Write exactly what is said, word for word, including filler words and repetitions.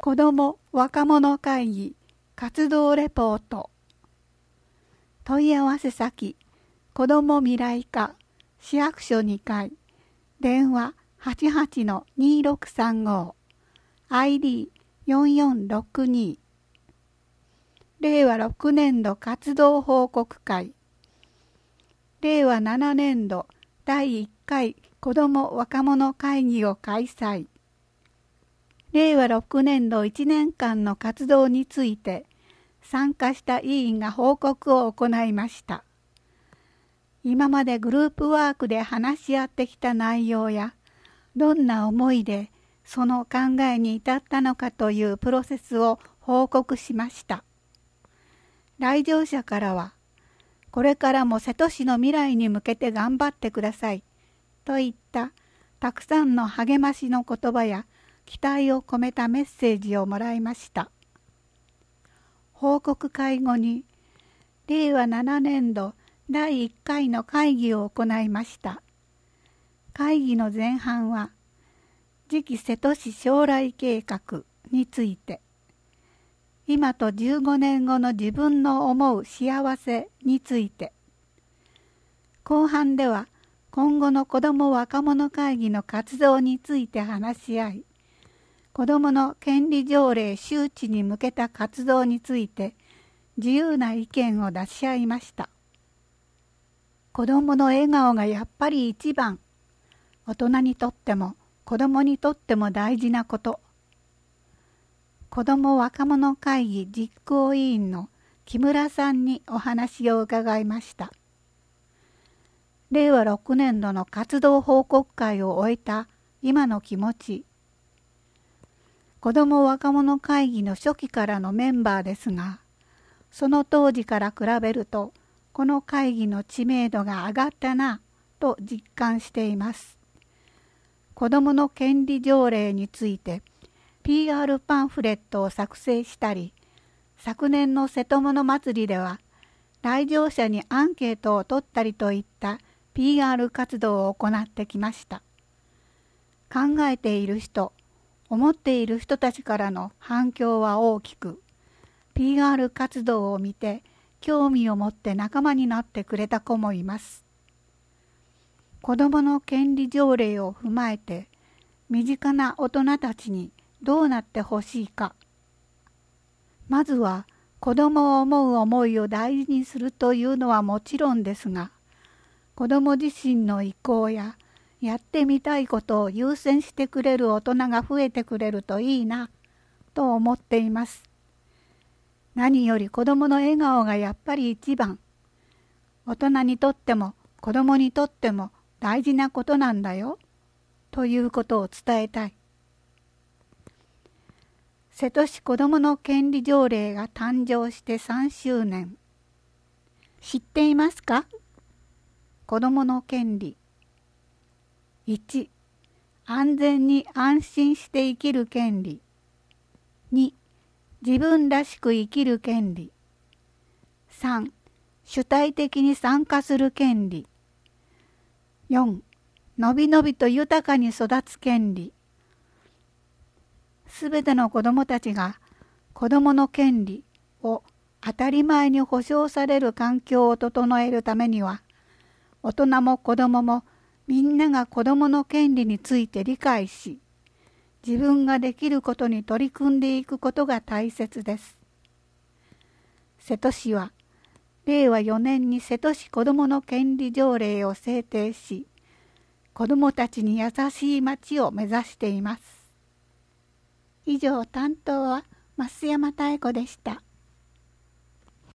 子ども若者会議活動レポート。問い合わせ先子ども未来課市役所にかい、電話 はちはちのにろくさんご、アイディーよんよんろくに。れいわろくねんど活動報告会。れいわななねんどだいいっかい子ども若者会議を開催。れいわろくねんどいちねんかんの活動について参加した委員が報告を行いました。今までグループワークで話し合ってきた内容や、どんな思いでその考えに至ったのかというプロセスを報告しました。来場者からは、これからも瀬戸市の未来に向けて頑張ってくださいといったたくさんの励ましの言葉や期待を込めたメッセージをもらいました。報告会後にれいわななねんどだいいっかいの会議を行いました。会議の前半は次期瀬戸市将来計画について、今とじゅうごねんごの自分の思う幸せについて、後半では今後の子ども若者会議の活動について話し合い、子どもの権利条例周知に向けた活動について自由な意見を出し合いました。子どもの笑顔がやっぱり一番、大人にとっても子どもにとっても大事なこと。子ども若者会議実行委員の木村さんにお話を伺いました。れいわろくねんどの活動報告会を終えた今の気持ち。子ども若者会議の初期からのメンバーですが、その当時から比べると、この会議の知名度が上がったなと実感しています。子どもの権利条例について ピーアール パンフレットを作成したり、昨年の瀬戸物祭りでは来場者にアンケートを取ったりといった ピーアール 活動を行ってきました。考えている人、思っている人たちからの反響は大きく、ピーアール 活動を見て興味を持って仲間になってくれた子もいます。子どもの権利条例を踏まえて、身近な大人たちにどうなってほしいか。まずは子どもを思う思いを大事にするというのはもちろんですが、子ども自身の意向ややってみたいことを優先してくれる大人が増えてくれるといいなと思っています。何より子どもの笑顔がやっぱり一番。大人にとっても子どもにとっても大事なことなんだよということを伝えたい。瀬戸市子どもの権利条例が誕生してさんしゅうねん。知っていますか？子どもの権利。いち、安全に安心して生きる権利。に、自分らしく生きる権利。さん、主体的に参加する権利。よん、のびのびと豊かに育つ権利。すべての子どもたちが子どもの権利を当たり前に保障される環境を整えるためには、大人も子どももみんなが子どもの権利について理解し、自分ができることに取り組んでいくことが大切です。瀬戸市は、れいわよねんに瀬戸市子どもの権利条例を制定し、子どもたちに優しい町を目指しています。以上、担当は増山妙子でした。